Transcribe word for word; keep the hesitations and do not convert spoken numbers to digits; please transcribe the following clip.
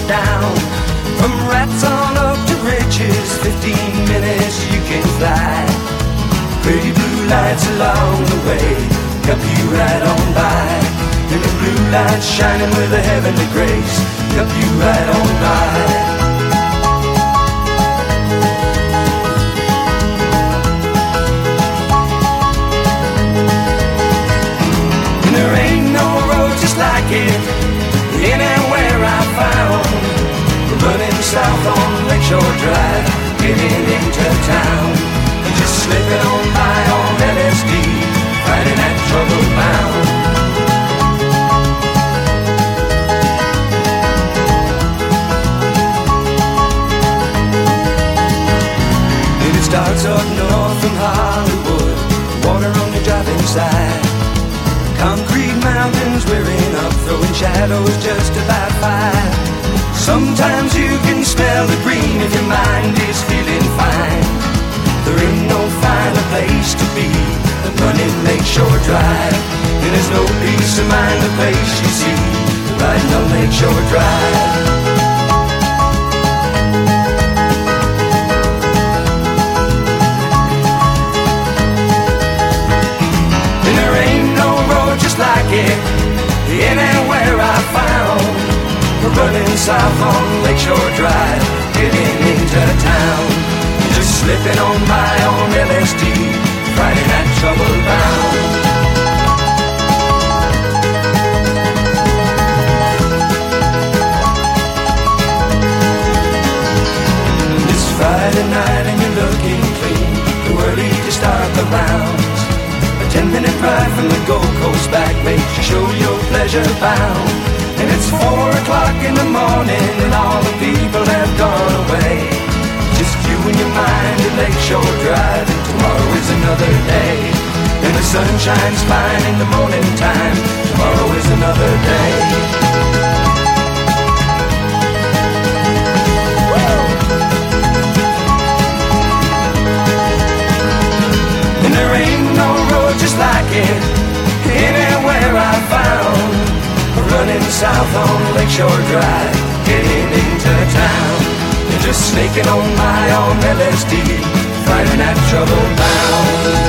down. From rats on up to riches, fifteen minutes you can fly. Pretty blue lights along the way help you right on by. And the blue lights shining with a heavenly grace help you right on by. There ain't no road just like it anywhere I found. Running south on Lakeshore Drive, getting into town, and just slipping on by on L S D, fighting that trouble bound. And it starts up north from Hollywood, water on the driving side. Concrete mountains rearing up, throwing shadows just about five. Sometimes you can smell the green if your mind is feeling fine. There ain't no finer place to be than running Lakeshore Drive. And there's no peace of mind the place you see riding on Lakeshore Drive. And there ain't no road just like it anywhere I found. Running south on Lakeshore Drive, getting into town, just slipping on by on L S D, fighting that trouble bound. It's Friday night and you're looking clean, too early to start the rounds. A ten minute drive from the Gold Coast back makes you show your pleasure bound. And it's four o'clock in the morning and all the people have gone away. Just you and your mind at Lakeshore Drive, and tomorrow is another day. And the sun shines fine in the morning time, tomorrow is another day. And there ain't no road just like it anywhere I found. Running south on Lakeshore Drive, getting into town, and just snaking on by on L S D, fighting that trouble bound.